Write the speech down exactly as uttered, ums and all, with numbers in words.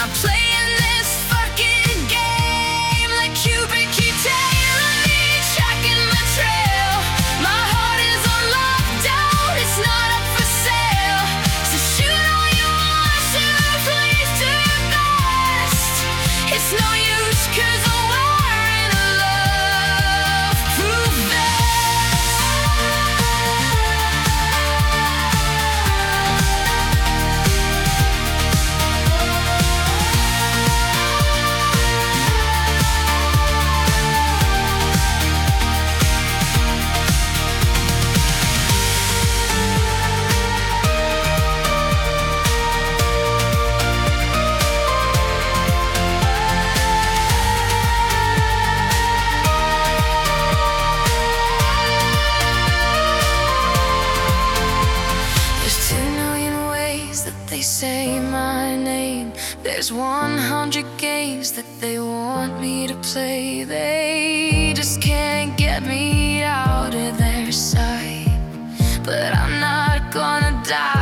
not playing this fucking game. Like Cupid keep tailing me, tracking my trail. My heart is on lockdown, it's not up for sale. So shoot all you want to, please do your best. It's no use, cause I'm wearing a love-proof vest. They say my name. There's one hundred games that they want me to play. They just can't get me out of their sight. But I'm not gonna die.